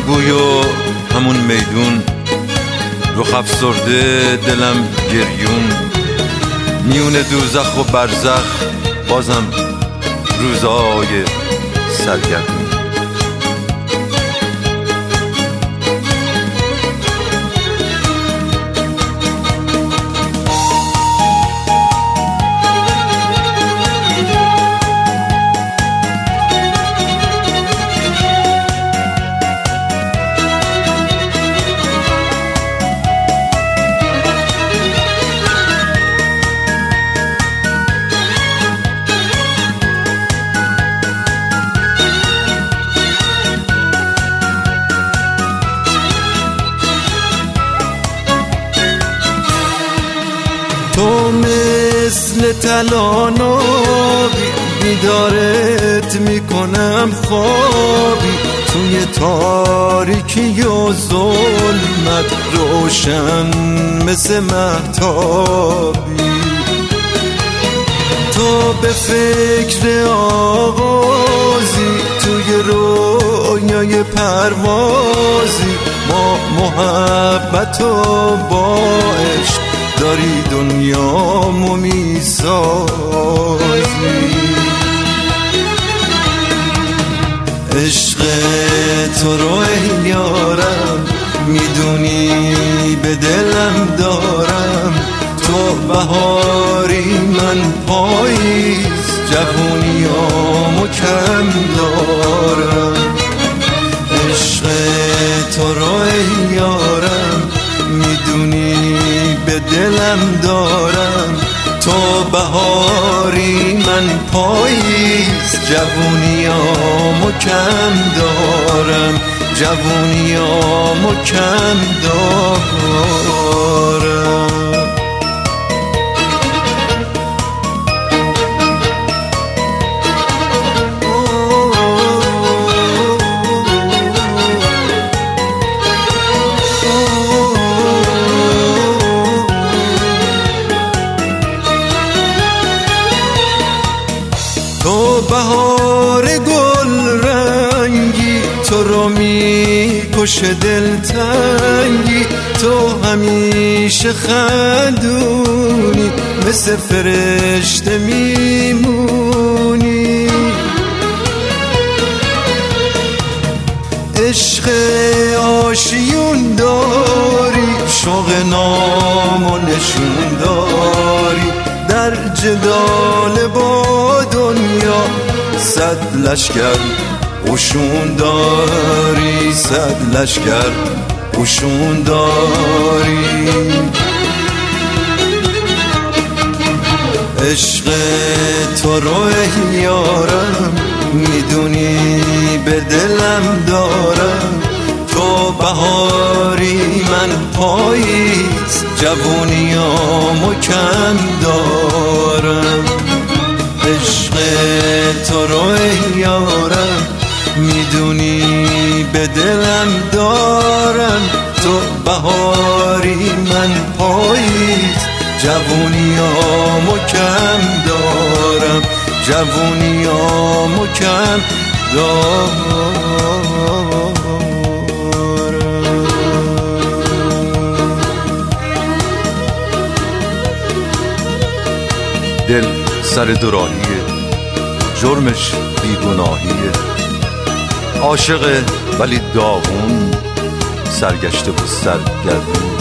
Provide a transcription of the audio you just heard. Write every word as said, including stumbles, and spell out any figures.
بوی و همون میدون، رخ افسرده دلم گریون، میون دوزخ و برزخ بازم روزای سرگردون. تو مثل تلانابی بیدارت میکنم خوابی، توی تاریکی و ظلمت روشن مثل مهتابی. تو به فکر آغازی توی رویای پروازی، ما محبت و با عشق داری دنیامو میسازی. عشق تو رو ای یارم میدونی به دلم دارم، تو بهاری من پاییز، جوونیامو کم دارم. عشق تو رو ای یارم میدونی به دلم دارم، تو بهاری من پاییز، جوونیامو کم دارم، جوونیامو کم دارم. تو بهار گل رنگی، تو رو میکشه دلتنگی، تو همیشه خندونی مثل فرشته میمونی. عشق آشیون داری، شوق نام و نشون داری، در جدال با دنیا صد لشکر قشون داری، صد لشکر قشون داری. عشق تو رو ای یارم میدونی به دلم دارم، تو بهاری من پاییز، جوونیامو کم دارم. عشق تو رو ای یارم میدونی به دلم دارم، تو بهاری من پاییز، جوونیامو کم دارم، جوونیامو کم دارم. دل سر دوراهیه، جرمش بیگناهیه، عاشق ولی داغون، سرگشته و سرگردون.